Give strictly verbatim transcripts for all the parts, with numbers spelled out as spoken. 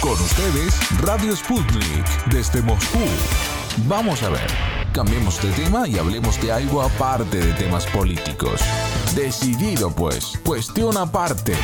Con ustedes, Radio Sputnik, desde Moscú. Vamos a ver, cambiemos de tema y hablemos de algo aparte de temas políticos. Decidido pues, cuestión aparte.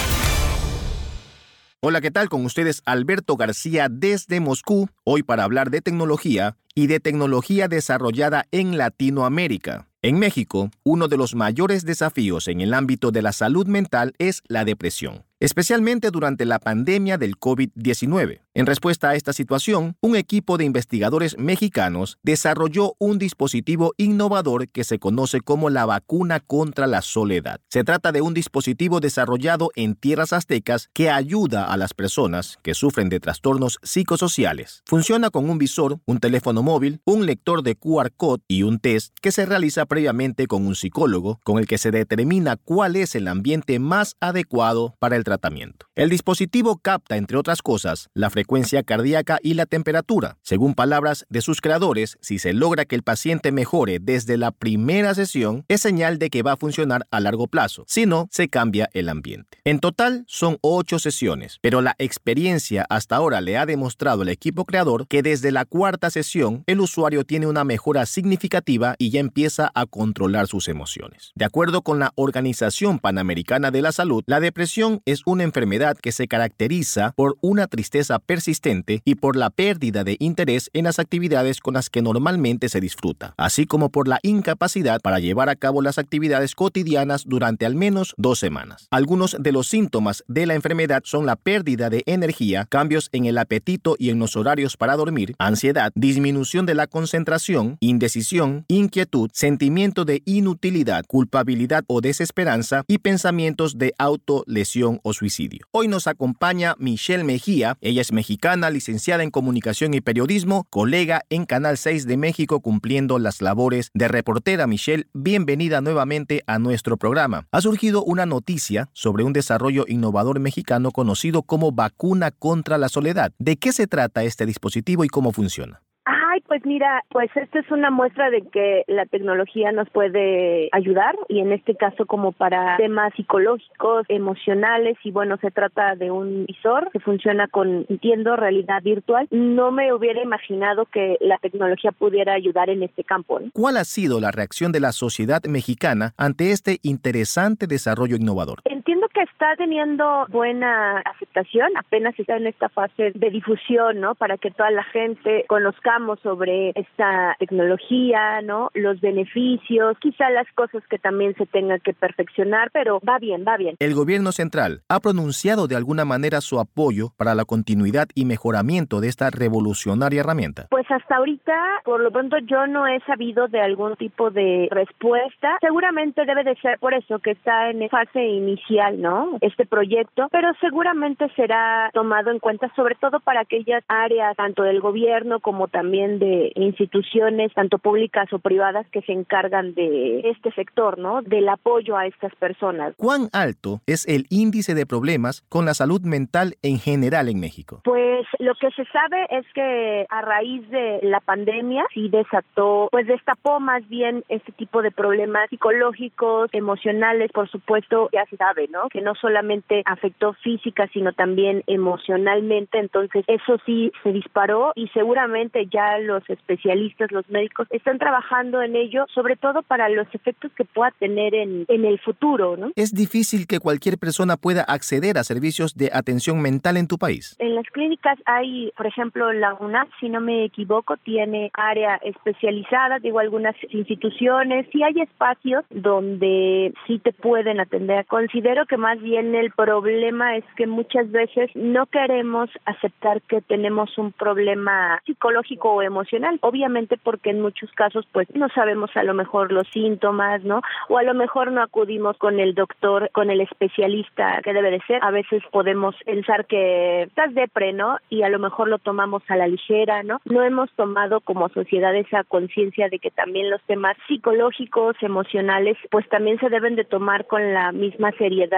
Hola, ¿qué tal? Con ustedes Alberto García desde Moscú, hoy para hablar de tecnología y de tecnología desarrollada en Latinoamérica. En México, uno de los mayores desafíos en el ámbito de la salud mental es la depresión, especialmente durante la pandemia del COVID diecinueve. En respuesta a esta situación, un equipo de investigadores mexicanos desarrolló un dispositivo innovador que se conoce como la vacuna contra la soledad. Se trata de un dispositivo desarrollado en tierras aztecas que ayuda a las personas que sufren de trastornos psicosociales. Funciona con un visor, un teléfono móvil, un lector de Q R code y un test que se realiza previamente con un psicólogo, con el que se determina cuál es el ambiente más adecuado para el tratamiento. El dispositivo capta, entre otras cosas, la frecuencia cardíaca y la temperatura. Según palabras de sus creadores, si se logra que el paciente mejore desde la primera sesión, es señal de que va a funcionar a largo plazo. Si no, se cambia el ambiente. En total, son ocho sesiones, pero la experiencia hasta ahora le ha demostrado al equipo creador que desde la cuarta sesión, el usuario tiene una mejora significativa y ya empieza a controlar sus emociones. De acuerdo con la Organización Panamericana de la Salud, la depresión es una enfermedad que se caracteriza por una tristeza persistente y por la pérdida de interés en las actividades con las que normalmente se disfruta, así como por la incapacidad para llevar a cabo las actividades cotidianas durante al menos dos semanas. Algunos de los síntomas de la enfermedad son la pérdida de energía, cambios en el apetito y en los horarios para dormir, ansiedad, disminución de la concentración, indecisión, inquietud, sentimiento de inutilidad, culpabilidad o desesperanza y pensamientos de autolesión o suicidio. Hoy nos acompaña Michelle Mejía. Ella es mexicana, licenciada en Comunicación y Periodismo, colega en Canal seis de México cumpliendo las labores de reportera. Michelle, bienvenida nuevamente a nuestro programa. Ha surgido una noticia sobre un desarrollo innovador mexicano conocido como vacuna contra la soledad. ¿De qué se trata este dispositivo y cómo funciona? Ay, pues mira, pues esta es una muestra de que la tecnología nos puede ayudar y en este caso como para temas psicológicos, emocionales y bueno, se trata de un visor que funciona con, entiendo, realidad virtual. No me hubiera imaginado que la tecnología pudiera ayudar en este campo, ¿no? ¿Cuál ha sido la reacción de la sociedad mexicana ante este interesante desarrollo innovador? Entiendo que está teniendo buena aceptación, apenas está en esta fase de difusión, ¿no? Para que toda la gente conozcamos sobre esta tecnología, ¿no? Los beneficios, quizá las cosas que también se tengan que perfeccionar, pero va bien, va bien. ¿El gobierno central ha pronunciado de alguna manera su apoyo para la continuidad y mejoramiento de esta revolucionaria herramienta? Pues hasta ahorita, por lo pronto, yo no he sabido de algún tipo de respuesta. Seguramente debe de ser por eso que está en fase inicial, ¿no? Este proyecto, pero seguramente será tomado en cuenta, sobre todo para aquellas áreas, tanto del gobierno como también de instituciones, tanto públicas o privadas, que se encargan de este sector, ¿no? Del apoyo a estas personas. ¿Cuán alto es el índice de problemas con la salud mental en general en México? Pues lo que se sabe es que a raíz de la pandemia sí desató, pues destapó más bien este tipo de problemas psicológicos, emocionales, por supuesto, ya se sabe, ¿no? Que no solamente afectó física, sino también emocionalmente, entonces eso sí se disparó y seguramente ya los especialistas, los médicos, están trabajando en ello, sobre todo para los efectos que pueda tener en, en el futuro, ¿no? ¿Es difícil que cualquier persona pueda acceder a servicios de atención mental en tu país? En las clínicas hay, por ejemplo, la UNAM, si no me equivoco, tiene área especializada, digo, algunas instituciones, sí hay espacios donde sí te pueden atender. Considero que más bien el problema es que muchas veces no queremos aceptar que tenemos un problema psicológico o emocional, obviamente porque en muchos casos pues no sabemos a lo mejor los síntomas, ¿no? O a lo mejor no acudimos con el doctor, con el especialista que debe de ser. A veces podemos pensar que estás depre, ¿no? Y a lo mejor lo tomamos a la ligera, ¿no? No hemos tomado como sociedad esa conciencia de que también los temas psicológicos, emocionales, pues también se deben de tomar con la misma seriedad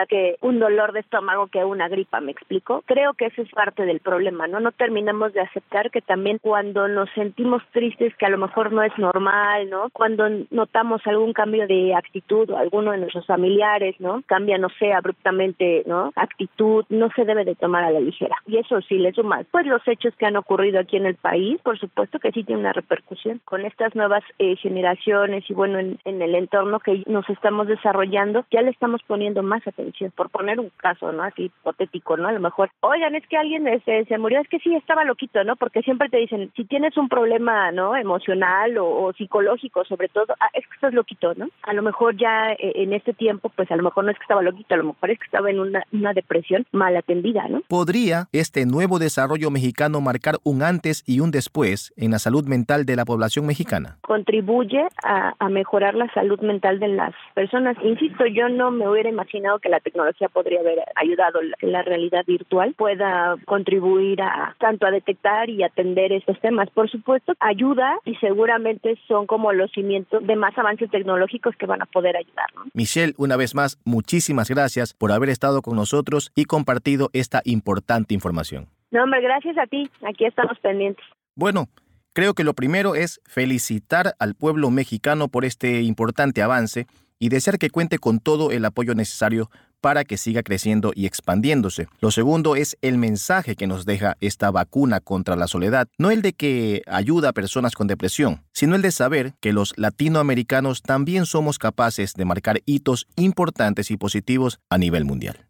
que un dolor de estómago que una gripa, ¿me explico? Creo que eso es parte del problema, ¿no? No terminamos de aceptar que también cuando nos sentimos tristes, que a lo mejor no es normal, ¿no? Cuando notamos algún cambio de actitud o alguno de nuestros familiares, ¿no? Cambia, no sé, abruptamente, ¿no? Actitud, no se debe de tomar a la ligera. Y eso sí le suma, pues los hechos que han ocurrido aquí en el país, por supuesto que sí tiene una repercusión. Con estas nuevas eh, generaciones y bueno, en, en el entorno que nos estamos desarrollando, ya le estamos poniendo más atención. Por poner un caso, ¿no? Así hipotético, ¿no? A lo mejor, oigan, es que alguien este, se murió, es que sí, estaba loquito, ¿no? Porque siempre te dicen, si tienes un problema, ¿no? Emocional o, o psicológico, sobre todo, ah, es que estás loquito, ¿no? A lo mejor ya eh, en este tiempo, pues a lo mejor no es que estaba loquito, a lo mejor es que estaba en una, una depresión mal atendida, ¿no? ¿Podría este nuevo desarrollo mexicano marcar un antes y un después en la salud mental de la población mexicana? Contribuye a, a mejorar la salud mental de las personas. Insisto, yo no me hubiera imaginado que la tecnología podría haber ayudado, que la realidad virtual pueda contribuir a tanto a detectar y atender estos temas. Por supuesto, ayuda y seguramente son como los cimientos de más avances tecnológicos que van a poder ayudar, ¿no? Michelle, una vez más, muchísimas gracias por haber estado con nosotros y compartido esta importante información. No, hombre, gracias a ti. Aquí estamos pendientes. Bueno, creo que lo primero es felicitar al pueblo mexicano por este importante avance y desear que cuente con todo el apoyo necesario para que siga creciendo y expandiéndose. Lo segundo es el mensaje que nos deja esta vacuna contra la soledad, no el de que ayuda a personas con depresión, sino el de saber que los latinoamericanos también somos capaces de marcar hitos importantes y positivos a nivel mundial.